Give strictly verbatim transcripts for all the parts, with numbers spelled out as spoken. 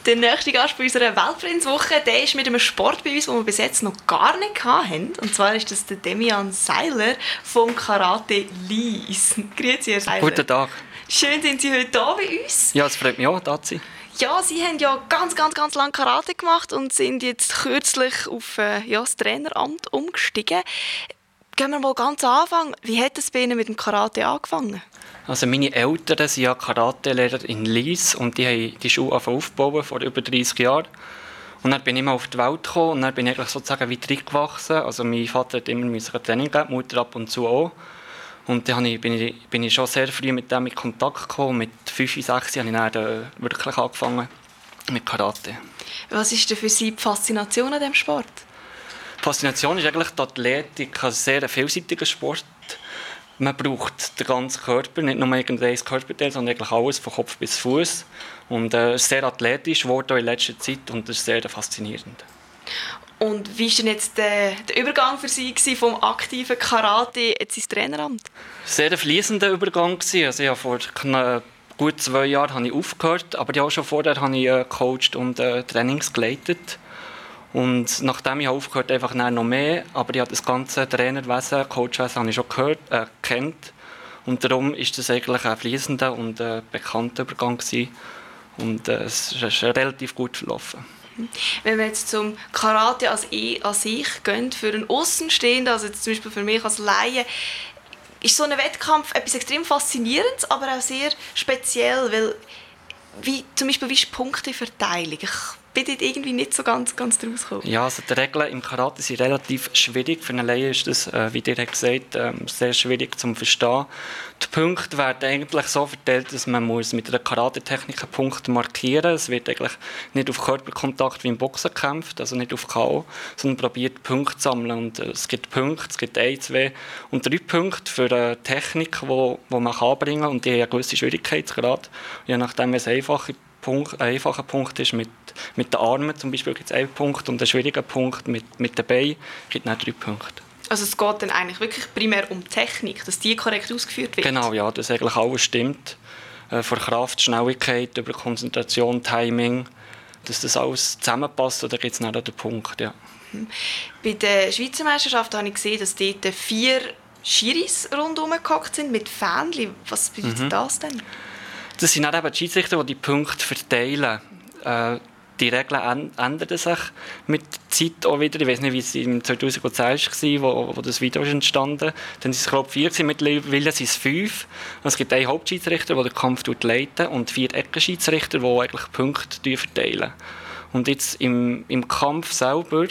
Der nächste Gast bei unserer Weltfriedenswoche, der ist mit einem Sport bei uns, den wir bis jetzt noch gar nicht hatten. Und zwar ist das der Demian Seiler vom Karate Lyss. Grüezi, Herr Seiler. Guten Tag. Schön, sind Sie heute hier bei uns. Ja, es freut mich auch, da zu sein. Ja, Sie haben ja ganz, ganz, ganz lange Karate gemacht und sind jetzt kürzlich auf äh, ja, das Traineramt umgestiegen. Gehen wir mal ganz am Anfang. Wie hat es bei Ihnen mit dem Karate angefangen? Also meine Eltern sind ja Karate-Lehrer in Lyss und die haben die Schule aufgebaut vor über dreißig Jahren. Und dann bin ich mal auf die Welt gekommen und dann bin ich sozusagen weiter reingewachsen. Also mein Vater hat immer ein Training gegeben, die Mutter ab und zu auch. Und dann bin ich, bin ich schon sehr früh mit dem in Kontakt gekommen. Mit fünf, sechs habe ich dann wirklich angefangen mit Karate. Was ist denn für Sie die Faszination an diesem Sport? Die Faszination ist eigentlich die Athletik, ein sehr vielseitiger Sport. Man braucht den ganzen Körper, nicht nur irgendein Körperteil, sondern eigentlich alles, von Kopf bis Fuß. Und es äh, ist sehr athletisch geworden in letzter Zeit und das ist sehr faszinierend. Und wie war denn jetzt der, der Übergang für Sie gewesen, vom aktiven Karate jetzt ins Traineramt? Sehr ein fließender Übergang gewesen. Also ich habe vor knapp gut zwei Jahren habe ich aufgehört, aber ja, auch schon vorher habe ich äh, gecoacht und äh, Trainings geleitet. Und nachdem ich aufgehört habe, einfach noch mehr, aber ich habe das ganze Trainerwesen, Coachwesen habe ich schon gehört, äh, kennt. Und darum ist das eigentlich ein fließender und äh, bekannter Übergang gewesen. Und äh, es ist relativ gut verlaufen. Wenn wir jetzt zum Karate als ich, als ich gehen, für einen Aussenstehenden, also jetzt zum Beispiel für mich als Laie, ist so ein Wettkampf etwas extrem Faszinierendes, aber auch sehr speziell, weil wie, zum Beispiel wie ist die Punkteverteilung? Ich bin dort irgendwie nicht so ganz, ganz draus gekommen. Ja, also die Regeln im Karate sind relativ schwierig. Für einen Laie ist das, äh, wie dir gesagt äh, sehr schwierig zu verstehen. Die Punkte werden eigentlich so verteilt, dass man muss mit einer Karate-Technik einen Punkt markieren muss. Es wird eigentlich nicht auf Körperkontakt wie im Boxen gekämpft, also nicht auf K O, sondern probiert Punkte zu sammeln. Und, äh, es gibt Punkte, es gibt ein, zwei und drei Punkte für eine Technik, die wo, wo man anbringen kann. Und die haben einen gewissen Schwierigkeitsgrad. Je nachdem, es einfache Punkt, ein einfacher Punkt ist mit, mit den Armen, zum Beispiel gibt es einen Punkt, und ein schwieriger Punkt mit, mit den Beinen gibt es drei Punkte. Also es geht dann eigentlich wirklich primär um Technik, dass die korrekt ausgeführt wird? Genau, ja, dass eigentlich alles stimmt. Äh, von Kraft, Schnelligkeit, über Konzentration, Timing, dass das alles zusammenpasst, und dann gibt es dann den Punkt, ja. Bei der Schweizer Meisterschaft habe ich gesehen, dass dort vier Schiris rundherum gehockt sind mit Fähnchen. Was bedeutet mhm. das denn? Das sind dann eben die Schiedsrichter, die die Punkte verteilen. Äh, die Regeln ändern sich mit der Zeit auch wieder. Ich weiß nicht, wie es im zweitausendzehn war, wo, wo das Video ist entstanden. Dann waren es, glaube ich, vier, mittlerweile sind es fünf. Es gibt einen Hauptschiedsrichter, der den Kampf leitet, und vier Eckenschiedsrichter, die eigentlich Punkte verteilen. Und jetzt im, im Kampf selber,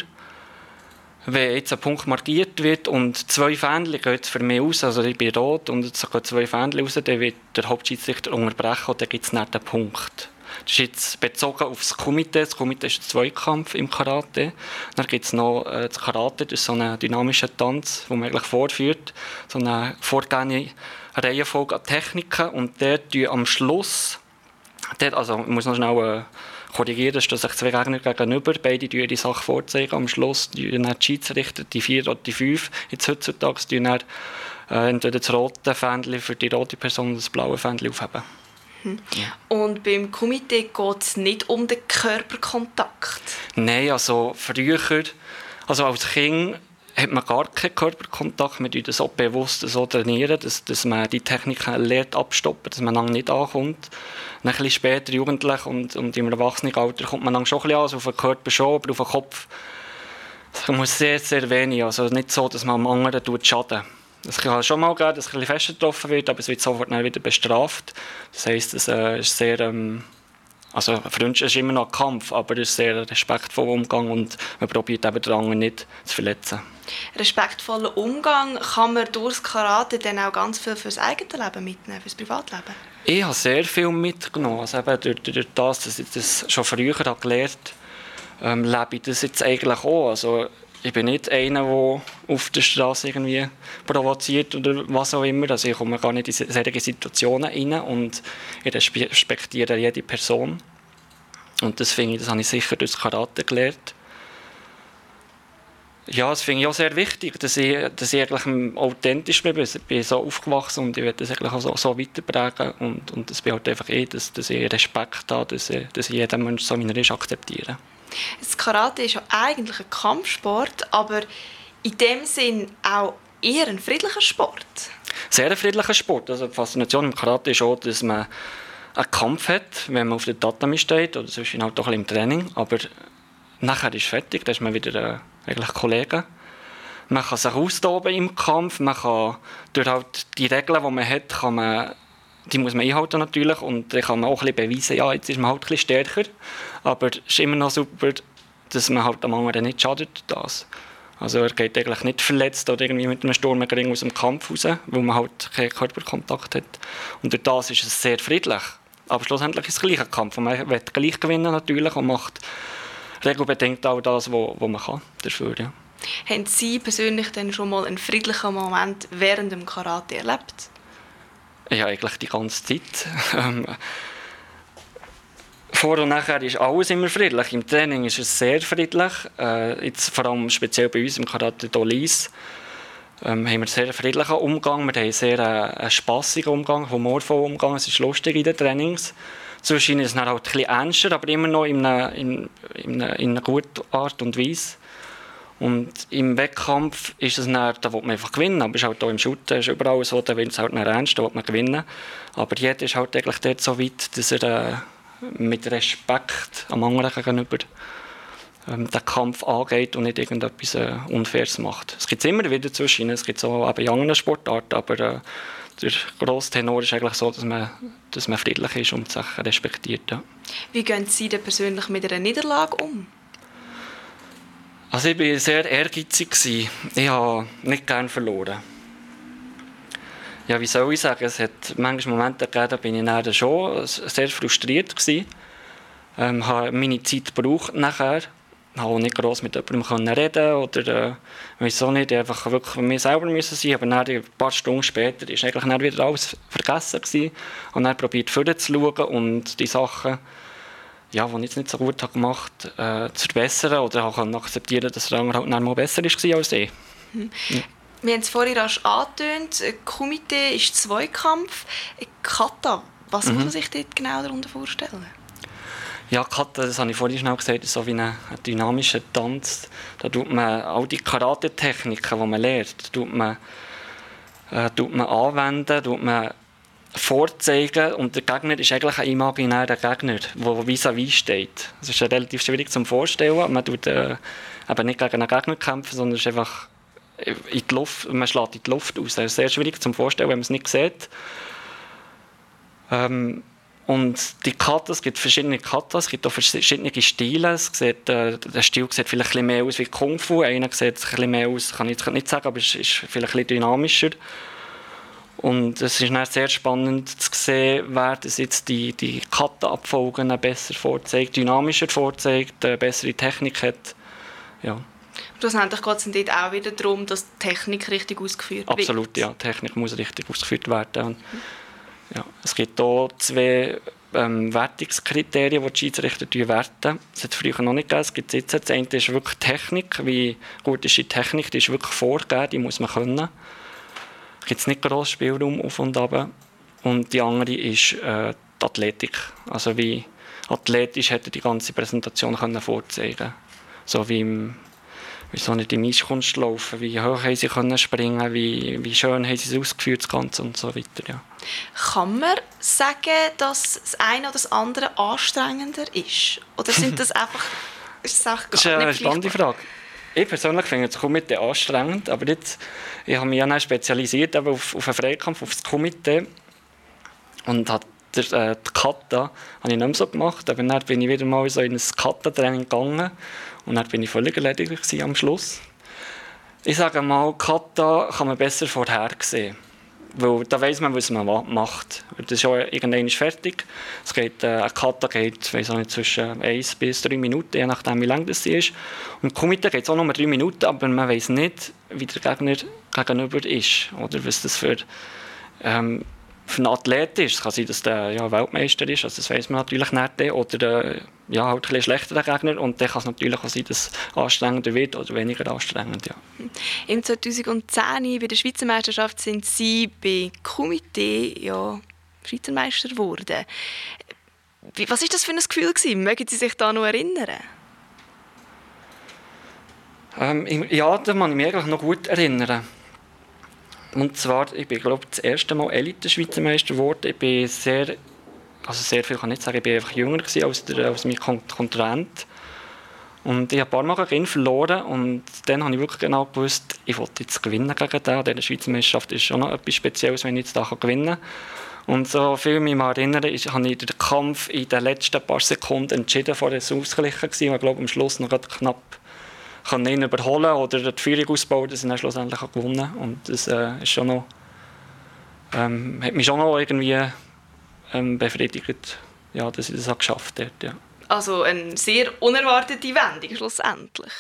wenn jetzt ein Punkt markiert wird und zwei Fähnchen gehen für mich aus, also ich bin rot und jetzt gehen zwei Fähnchen raus, dann wird der Hauptschiedsrichter unterbrechen und dann gibt es nicht den Punkt. Das ist jetzt bezogen auf das Komitee. Das Komitee ist ein Zweikampf im Karate. Dann gibt es noch äh, das Karate, das ist so ein dynamischer Tanz, den man eigentlich vorführt. So eine vorgegebene Reihenfolge an Techniken, und der tut am Schluss, der, also ich muss noch schnell äh, korrigieren, dass sich zwei Gegner gegenüber, beide die die Sache vorzeigen. Am Schluss die Schiedsrichter, die vier oder die fünf, jetzt heutzutage, die dann, äh, entweder das rote Fähnchen für die rote Person oder das blaue Fähnchen aufheben. Hm. Und beim Komitee geht es nicht um den Körperkontakt? Nein, also früher, also als Kind hat man gar keinen Körperkontakt. Wir trainieren das auch bewusst so, trainieren, dass, dass man die Techniken lernt abstoppen, dass man dann nicht ankommt. Dann ein bisschen später, jugendlich und, und im Erwachsenenalter, kommt man dann schon ein bisschen an, also auf den Körper schon, aber auf den Kopf das muss sehr, sehr wenig. Also nicht so, dass man am anderen schaden. Es kann schon mal geben, dass es ein bisschen fester getroffen wird, aber es wird sofort wieder bestraft. Das heisst, es äh, ist sehr, ähm, also Freundschaft ist immer noch ein Kampf, aber es ist sehr respektvoller Umgang und man probiert eben den anderen nicht zu verletzen. Respektvoller Umgang, kann man durch das Karate dann auch ganz viel für das eigene Leben mitnehmen, für das Privatleben? Ich habe sehr viel mitgenommen. Also eben durch, durch das, dass ich das schon früher gelernt habe, ähm, lebe ich das jetzt eigentlich auch. Also, ich bin nicht einer, der auf der Straße irgendwie provoziert oder was auch immer. Also ich komme gar nicht in solche Situationen rein und ich respektiere jede Person. Und das finde ich, das habe ich sicher durch das Karate gelernt. Ja, das finde ich auch sehr wichtig, dass ich, dass ich eigentlich authentisch bin. Ich bin so aufgewachsen und ich werde das eigentlich auch so, so weiterprägen. Und, und das bin halt einfach eh, dass, dass ich Respekt habe, dass ich, dass ich jeden Menschen so wie er ist akzeptiere. Das Karate ist ja eigentlich ein Kampfsport, aber in dem Sinn auch eher ein friedlicher Sport. Sehr ein friedlicher Sport. Also die Faszination im Karate ist auch, dass man einen Kampf hat, wenn man auf der Tatami steht, oder sonst halt auch ein bisschen im Training. Aber nachher ist es fertig, dann ist man wieder äh, eigentlich Kollege. Man kann sich austoben im Kampf, man kann durch halt die Regeln, die man hat, kann man, die muss man einhalten natürlich, und dann kann man auch ein bisschen beweisen, ja, jetzt ist man halt ein bisschen stärker, aber es ist immer noch super, dass man halt am anderen nicht schadet. Das. Also er geht eigentlich nicht verletzt oder irgendwie mit einem Sturmring aus dem Kampf raus, weil man halt keinen Körperkontakt hat. Und durch das ist es sehr friedlich. Aber schlussendlich ist es gleich ein Kampf. Man will gleich gewinnen natürlich und macht regelbedingt auch das, was man kann dafür, ja. Haben Sie persönlich denn schon mal einen friedlichen Moment während dem Karate erlebt? Ja, eigentlich die ganze Zeit. Vor und nachher ist alles immer friedlich. Im Training ist es sehr friedlich. Äh, jetzt vor allem speziell bei uns im Karate do Lis ähm, haben wir einen sehr friedlichen Umgang. Wir haben einen sehr äh, einen spassigen Umgang, humorvollen Umgang. Es ist lustig in den Trainings. Sonst ist es dann halt ein bisschen ernster, aber immer noch in einer, in, in einer, in einer guten Art und Weise. Und im Wettkampf ist es dann, da will man einfach gewinnen. Aber es ist halt auch im Shooten, ist überall so, da will es halt nicht ernst, da will man gewinnen. Aber jeder ist halt eigentlich dort so weit, dass er äh, mit Respekt am anderen gegenüber ähm, den Kampf angeht und nicht irgendetwas äh, Unfaires macht. Es gibt es immer wieder zwischen, es gibt es auch in anderen Sportarten, aber äh, der grosse Tenor ist eigentlich so, dass man, dass man friedlich ist und sich respektiert. Ja. Wie gehen Sie denn persönlich mit einer Niederlage um? Also ich war sehr ehrgeizig. Ich habe nicht gerne verloren. Ja, wie soll ich sagen, es hat manchmal Momente gegeben, da bin ich dann schon sehr frustriert gewesen. Ähm, habe meine Zeit gebraucht nachher. Ich konnte nicht gross mit jemandem reden oder äh, wieso nicht, einfach wirklich von mir selber müssen sein. Aber dann, ein paar Stunden später war eigentlich dann wieder alles vergessen gewesen. Und dann probiert vorzuschauen und die Sachen, ja, die ich jetzt nicht so gut habe gemacht habe, äh, zu verbessern oder auch akzeptieren, dass der andere halt dann mal besser war als ich. Mhm. Ja. Wir haben es vorhin rasch angetönt, Kumite ist Zweikampf. Kata, was mhm. muss man sich dort genau darunter vorstellen? Ja, Kata, das habe ich vorhin schnell gesagt, ist so wie ein, ein dynamischer Tanz. Da tut man all die Karate-Techniken, die man lernt, tut man, äh, tut man anwenden, tut man vorzeigen, und der Gegner ist eigentlich ein imaginärer Gegner, der vis-à-vis steht. Das ist relativ schwierig zu vorstellen. Man tut äh, eben nicht gegen einen Gegner kämpfen, sondern es ist einfach in die Luft, man schlägt in die Luft aus. Das ist sehr schwierig zu vorstellen, wenn man es nicht sieht. Ähm, und die Katas, es gibt verschiedene Katas, es gibt auch verschiedene Stile. Es sieht, äh, der Stil sieht vielleicht ein bisschen mehr aus wie Kung Fu, einer sieht ein bisschen mehr aus, kann ich jetzt nicht sagen, aber es ist vielleicht ein bisschen dynamischer. Und es ist dann sehr spannend zu sehen, wer das jetzt die, die Kata-Abfolgen besser vorzeigt, dynamischer vorzeigt, eine bessere Technik hat. Ja. Schlussendlich geht es dort auch wieder darum, dass die Technik richtig ausgeführt wird. Absolut, ja. Die Technik muss richtig ausgeführt werden. Und, ja. Es gibt hier zwei ähm, Wertungskriterien, die die Schiedsrichter werten. Das hat es früher noch nicht gegeben, es gibt es jetzt. Das eine ist wirklich Technik, wie gut ist die Technik, die ist wirklich vorgegeben, die muss man können. Da gibt es nicht grossen Spielraum auf und ab. Und die andere ist äh, die Athletik. Also wie athletisch hätte die ganze Präsentation können vorzeigen. So wie im wie so nicht im Eiskunst laufen, wie hoch haben sie können springen, wie, wie schön haben sie es ausgeführt, das Ganze und so weiter. Ja. Kann man sagen, dass das eine oder das andere anstrengender ist? Oder sind das einfach... Ist das, das ist eine spannende Frage. Ich persönlich finde das Kumite anstrengend, aber jetzt, ich habe mich ja spezialisiert auf, auf einen Freikampf, auf das Kumite, und hat der, äh, die Kata habe ich nicht mehr so gemacht, aber dann bin ich wieder mal so in ein Kata-Training gegangen und dann bin ich völlig erledigt am Schluss. Ich sage mal, Kata kann man besser vorhersehen, weil da weiss man, was man macht. Das ist ja irgendwann fertig. Es geht, äh, ein Kata geht weiss auch nicht, zwischen eins bis drei Minuten, je nachdem wie lang das ist. Und Kumite geht es auch nur drei Minuten, aber man weiss nicht, wie der Gegner gegenüber ist oder was das für... Ähm, für einen Athlet ist. Es kann sein, dass der ja, Weltmeister ist, also das weiss man natürlich nicht. Oder äh, ja, halt ein bisschen schlechterer Gegner. Und dann kann es natürlich auch sein, dass es anstrengender wird oder weniger anstrengend. Ja. Im zweitausendzehn bei der Schweizer Meisterschaft sind Sie bei Kumite ja, Schweizer Meister geworden. Was war das für ein Gefühl gewesen? Mögen Sie sich da noch erinnern? Ähm, ja, da kann ich mich eigentlich noch gut erinnern. Und zwar, ich bin, glaube ich, das erste Mal Elite-Schweizer Meister geworden. Ich bin sehr, also sehr viel kann ich nicht sagen, ich bin einfach jünger gewesen als, der, als mein Konkurrent. Und ich habe ein paar Mal gegen ihn verloren und dann habe ich wirklich genau gewusst, ich wollte jetzt gewinnen gegen den. Diese Schweizer Meisterschaft ist schon noch etwas Spezielles, wenn ich jetzt da gewinnen kann. Und so viel ich mich erinnere, ist, habe ich den Kampf in den letzten paar Sekunden entschieden, vor es ausgeglichen gewesen. Ich glaube, am Schluss noch knapp kann ihn überholen oder die Führung ausbauen, dass er schlussendlich gewonnen hat. Und das äh, ist schon noch, ähm, hat mich schon noch irgendwie ähm, befriedigt, ja, dass ich das geschafft habe. Ja. Also eine sehr unerwartete Wendung schlussendlich.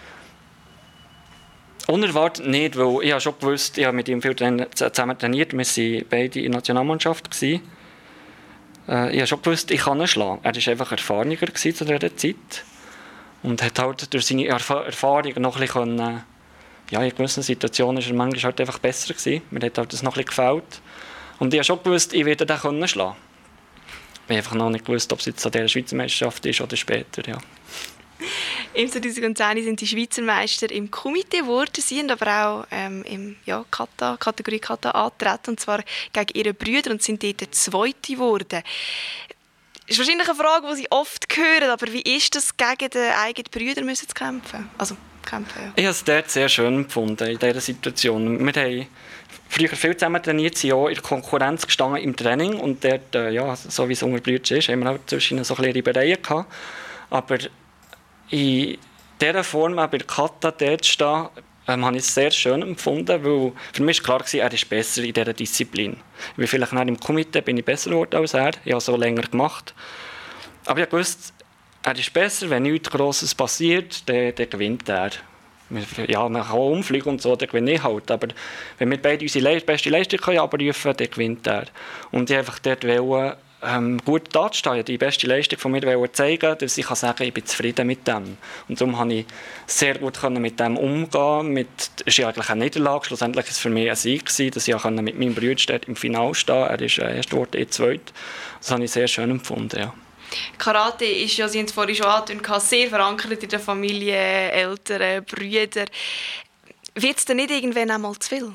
Unerwartet nicht, weil ich habe schon gewusst, ich habe mit ihm viel zusammen trainiert. Wir waren beide in der Nationalmannschaft. Äh, ich habe schon gewusst, ich kann ihn schlagen. Er war einfach erfahrener zu dieser Zeit. Und hat halt durch seine Erf- Erfahrung noch ein bisschen, ja, in gewissen Situationen war er manchmal halt einfach besser gewesen. Mir hat halt das noch ein bisschen gefällt. Und ich habe schon gewusst, ich werde den können schlagen. Ich habe einfach noch nicht gewusst, ob es jetzt an dieser Schweizer Meisterschaft ist oder später, ja. Im zweitausendzehn sind die Schweizer Meister im Kumite geworden, sie sind aber auch ähm, im ja, Kata, Kategorie Kata angetreten, und zwar gegen ihre Brüder, und sind dort Zweite geworden. Das ist wahrscheinlich eine Frage, die Sie oft hören, aber wie ist das, gegen die eigenen Brüder müssen zu kämpfen? Also, kämpfen, ja. Ich habe es dort sehr schön empfunden, in dieser Situation. Wir haben früher viel zusammen trainiert, sind auch in der Konkurrenz gestanden im Training. Und dort, äh, ja, so wie es unter Brüdern ist, haben wir auch zwischen so ein bisschen Reibereien gehabt. Aber in dieser Form, auch bei der Kata dort zu stehen, ähm, habe ich es sehr schön empfunden, weil für mich war klar, er ist besser in dieser Disziplin. Wie vielleicht nach dem Komitee bin ich besser geworden als er. Ich habe so länger gemacht. Aber ich wusste, er ist besser, wenn nichts Grosses passiert, dann, dann gewinnt er. Ja, man kann auch umfliegen und so, dann gewinne ich halt. Aber wenn wir beide unsere Le- beste Leistung abrufen können, dann gewinnt er. Und ich wollte einfach dort wollen, ähm, gut dazustehen, die beste Leistung von mir zeigen, dass ich kann sagen, ich bin zufrieden mit dem. Und darum konnte ich sehr gut mit dem umgehen. Mit, es ist eigentlich eine Niederlage, schlussendlich war es für mich ein Sieg, dass ich mit meinem Bruder im Finale stehen konnte. Er ist äh, erst geworden, ich zweit. Das habe ich sehr schön empfunden, ja. Karate ist, ja, Sie haben es vorhin schon angedeutet, sehr verankert in der Familie, Eltern, Brüder. Wird es denn nicht irgendwann einmal zu viel?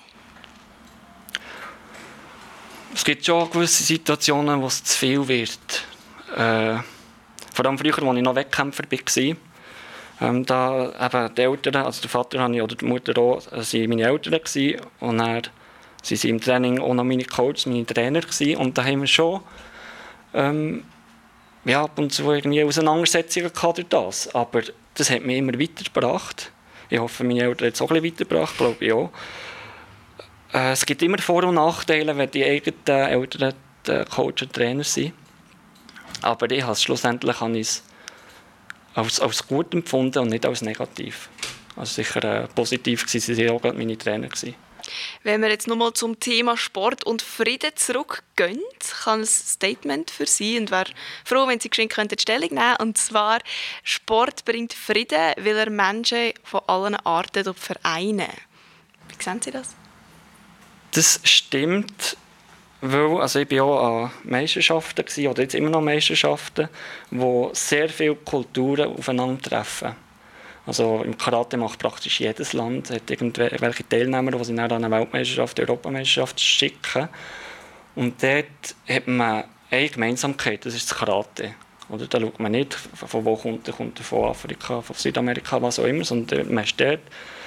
Es gibt schon gewisse Situationen, wo es zu viel wird. Äh, vor allem früher, als ich noch Wettkämpfer war, ähm, da eben die Eltern, also der Vater habe ich, oder die Mutter auch, waren meine Eltern gewesen, und dann waren sie im Training auch noch meine Coaches, meine Trainer gewesen, und da haben wir schon ähm, ja, ab und zu irgendwie Auseinandersetzungen gehabt durch das, aber das hat mich immer weitergebracht. Ich hoffe, meine Eltern haben es auch ein bisschen weitergebracht, glaube ich auch. Es gibt immer Vor- und Nachteile, wenn die eigenen Eltern Coach und Trainer sind. Aber ich habe es schlussendlich habe ich es als, als gut empfunden und nicht als negativ. Also sicher äh, positiv waren sie auch meine Trainer gewesen. Wenn wir jetzt nochmal zum Thema Sport und Frieden zurückgehen, kann ein Statement für Sie, und wäre froh, wenn Sie geschwind könnten Stellung nehmen. Und zwar, Sport bringt Frieden, weil er Menschen von allen Arten vereinen. Wie sehen Sie das? Das stimmt, weil also ich war auch an Meisterschaften gewesen, oder jetzt immer noch Meisterschaften, wo sehr viele Kulturen aufeinandertreffen. Also im Karate macht praktisch jedes Land, hat irgendwelche Teilnehmer, die sie dann an eine Weltmeisterschaft, Europameisterschaft schicken. Und dort hat man eine Gemeinsamkeit, das ist das Karate. Oder da schaut man nicht, von wo kommt er, kommt er von Afrika, von Südamerika, was auch immer, sondern man ist dort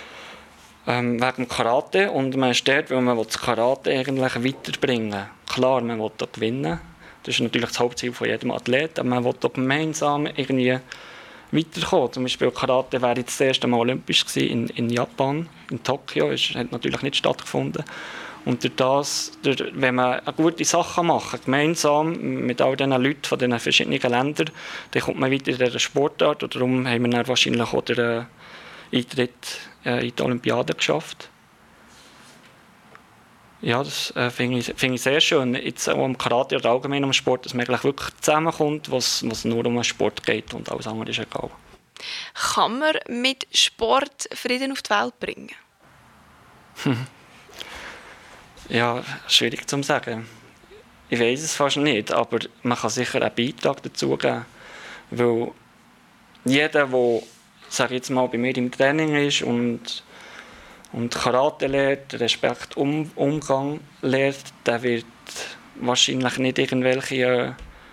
ähm, wegen dem Karate, und man ist dort, weil man das Karate eigentlich weiterbringen will. Klar, man will da gewinnen, das ist natürlich das Hauptziel von jedem Athlet, aber man will da gemeinsam irgendwie weiterkommen. Zum Beispiel Karate wäre jetzt das erste Mal olympisch gewesen in, in Japan, in Tokio. Es hat natürlich nicht stattgefunden. Und durch das, durch, wenn man eine gute Sache macht, gemeinsam mit all diesen Leuten von diesen verschiedenen Ländern, dann kommt man weiter in dieser Sportart. Und darum haben wir dann wahrscheinlich auch den Eintritt in die Olympiade geschafft. Ja, das äh, finde ich, find ich sehr schön. Jetzt auch im Karate oder allgemein am Sport, dass man eigentlich wirklich zusammenkommt, was es nur um den Sport geht und alles andere ist egal. Kann man mit Sport Frieden auf die Welt bringen? Ja, schwierig zu sagen. Ich weiß es fast nicht, aber man kann sicher einen Beitrag dazu geben. Weil jeder, der, sage ich jetzt mal, bei mir im Training ist und, und Karate lernt, Respekt, um, Umgang lernt, der wird wahrscheinlich nicht irgendwelche äh,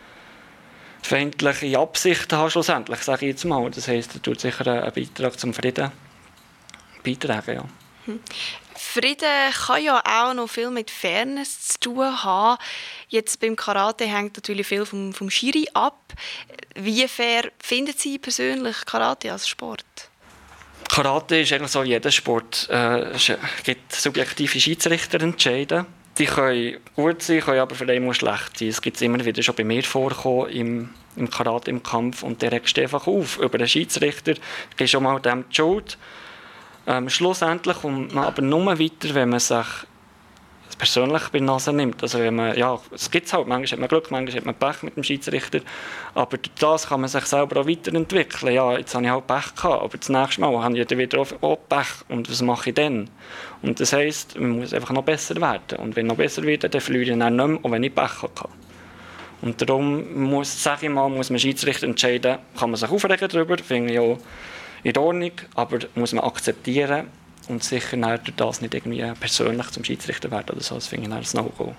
feindliche Absichten haben, schlussendlich, sage ich jetzt mal. Das heisst, er tut sicher einen Beitrag zum Frieden beitragen, ja. Hm. Frieden kann ja auch noch viel mit Fairness zu tun haben. Jetzt beim Karate hängt natürlich viel vom, vom Schiri ab. Wie fair finden Sie persönlich Karate als Sport? Karate ist eigentlich so wie jeder Sport. Äh, es gibt subjektive Schiedsrichterentscheide. Die können gut sein, können aber für einen schlecht sein. Es gibt immer wieder schon bei mir vorkommen im, im Karate, im Kampf. Und der regst einfach auf über den Schiedsrichter. Gehst schon mal dem die Schuld. Ähm, schlussendlich kommt man aber nur weiter, wenn man sich persönlich bei der Nase nimmt. Also wenn man, ja, es gibt es halt, manchmal hat man Glück, manchmal hat man Pech mit dem Schiedsrichter, aber durch das kann man sich selber auch weiterentwickeln. Ja, jetzt habe ich halt Pech gehabt, aber das nächste Mal habe ich dann wieder auch Pech und was mache ich dann? Und das heisst, man muss einfach noch besser werden und wenn noch besser wird, dann verliere ich dann nicht mehr, auch wenn ich Pech hatte. Und darum muss, sage ich mal, muss man Schiedsrichter entscheiden, kann man sich aufregen darüber, finde ich auch in Ordnung, aber muss man akzeptieren und sicher durch das nicht irgendwie persönlich zum Schiedsrichter werden oder so. Das finde ich ein No-Go.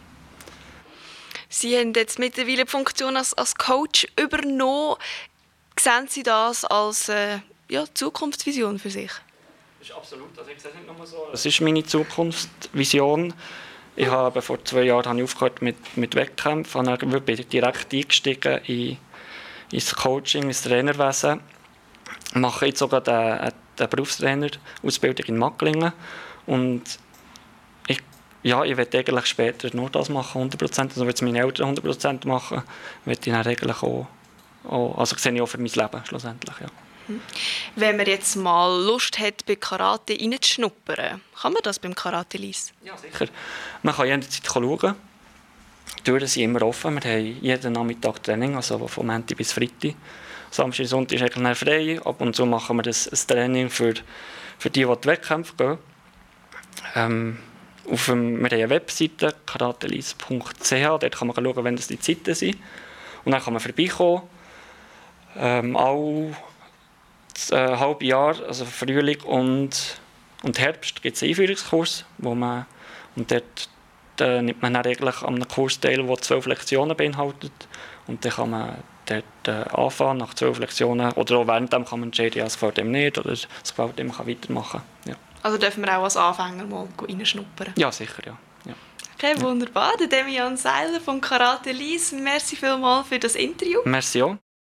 Sie haben jetzt mittlerweile die Funktion als, als Coach übernommen. Sehen Sie das als äh, ja, Zukunftsvision für sich? Das ist absolut, also ich sehe es nicht nur so. Das ist meine Zukunftsvision. Ich habe vor zwei Jahren habe ich aufgehört mit, mit Wettkämpfen und bin direkt eingestiegen in, ins Coaching, ins Trainerwesen. Ich mache jetzt sogar eine, eine Berufstrainer-Ausbildung in Macklingen und ich, ja, ich werde eigentlich später nur das machen, hundert Prozent. Also wenn meine Eltern hundert Prozent machen, werde ich dann eigentlich auch, auch, also sehe ich auch für mein Leben schlussendlich, ja. Wenn man jetzt mal Lust hat, bei Karate reinzuschnuppern, kann man das beim Karate Lyss? Ja, sicher. Man kann jederzeit schauen. Die Türen sind immer offen. Wir haben jeden Nachmittag Training, also von Montag bis Freitag. Samstag und Sonntag ist eigentlich frei. Ab und zu machen wir das, ein Training für, für die, die die Wettkämpfe gehen. Ähm, auf dem, wir haben eine Webseite, karatelys punkt c h. Dort kann man schauen, wenn das die Zeiten sind. Und dann kann man vorbeikommen. Ähm, all das äh, halbe Jahr, also Frühling und, und Herbst, gibt es einen Einführungskurs. Wo man, und dort äh, nimmt man dann eigentlich an einem Kurs teil, der zwölf Lektionen beinhaltet. Und dann kann man dort äh, anfangen, nach zwölf Lektionen. Oder auch während dem kann man entscheiden, ja, es gefällt dem nicht oder es gefällt dem, man kann weitermachen. Ja. Also dürfen wir auch als Anfänger mal reinschnuppern? Ja, sicher, ja. ja. Okay, wunderbar. Der Demian Seiler vom Karate Lyss. Merci vielmals für das Interview. Merci auch.